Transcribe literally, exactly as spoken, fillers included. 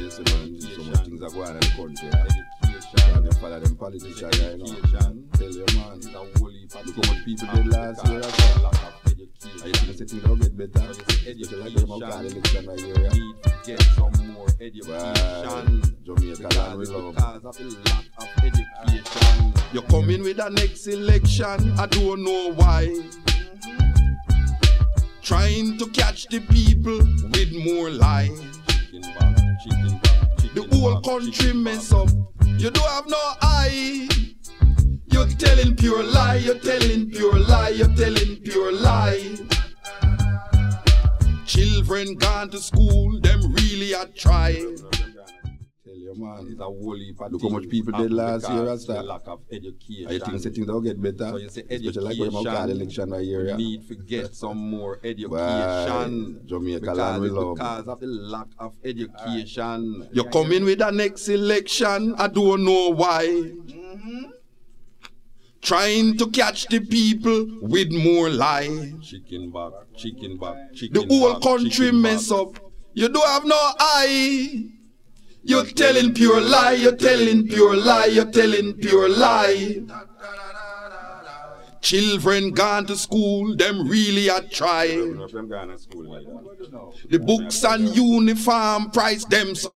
listen, man, so much things are going on in the country. Yeah. You follow them politicians, you know. Tell you, man, look how much people did last year. And you think the things will get better. Especially like them out of the election right here. Yeah. Need to get some more education. Well, Jamaica land we love. Because of the lack of education. You're coming with the next election, I don't know why. Trying to catch the people with more lies. Chicken back, chicken back, chicken The whole back, country chicken mess up. You don't have no eye. You're telling pure lie, you're telling pure lie, you're telling pure lie. Children gone to school, them really are trying. Tell you, man, It's a whole heap of look how much things people did last year, because Rasta. the lack of education. And you think the things will get better. So you say Especially like them out of the election right here. we Yeah. need to get some more education. Well, Jamaica because land we it's love. because of the lack of education. You're coming with the next election, I don't know why. Trying to catch the people with more lies. Chicken back, chicken back, chicken The whole back, country chicken mess back. up. You don't have no eye. You're telling pure lie, you're telling pure lie, you're telling pure lie. Children gone to school, them really are trying. Them gone to school like that. The books and uniform price them so